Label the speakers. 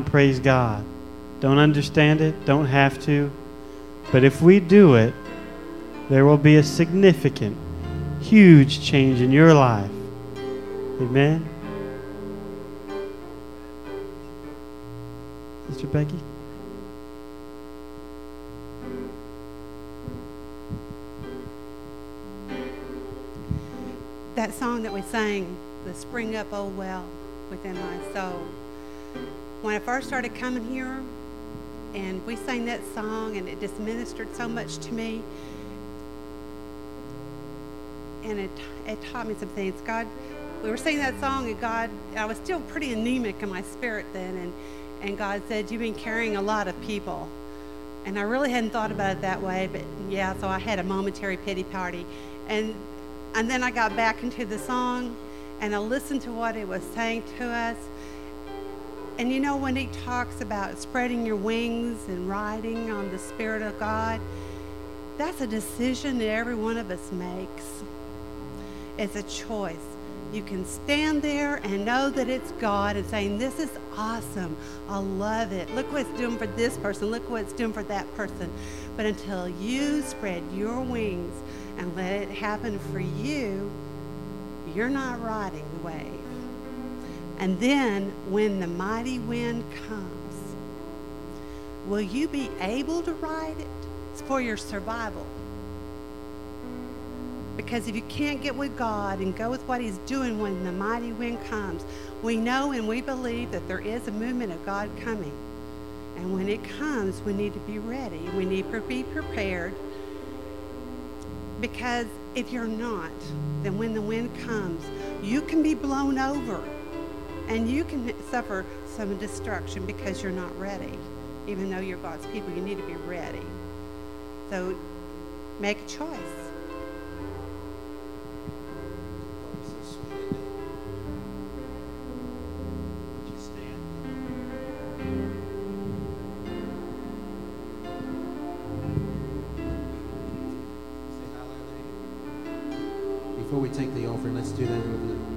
Speaker 1: praise God. Don't understand it, don't have to. But if we do it, there will be a significant, huge change in your life. Amen? Sister Becky?
Speaker 2: That song that we sang, the Spring Up Old Well Within My Soul. When I first started coming here, and we sang that song, and it just ministered so much to me. And it taught me some things. God, we were singing that song, and God, I was still pretty anemic in my spirit then, and God said, you've been carrying a lot of people. And I really hadn't thought about it that way, but yeah, so I had a momentary pity party. And then I got back into the song, and I listened to what it was saying to us. And you know, when he talks about spreading your wings and riding on the Spirit of God, that's a decision that every one of us makes. It's a choice. You can stand there and know that it's God and saying, this is awesome. I love it. Look what it's doing for this person. Look what it's doing for that person. But until you spread your wings and let it happen for you, you're not riding the wave. And then when the mighty wind comes, will you be able to ride it? It's for your survival. Because if you can't get with God and go with what he's doing when the mighty wind comes, we know and we believe that there is a movement of God coming. And when it comes, we need to be ready. We need to be prepared. Because if you're not, then when the wind comes, you can be blown over. And you can suffer some destruction because you're not ready. Even though you're God's people, you need to be ready. So make a choice.
Speaker 3: Before we take the offering, let's do that with the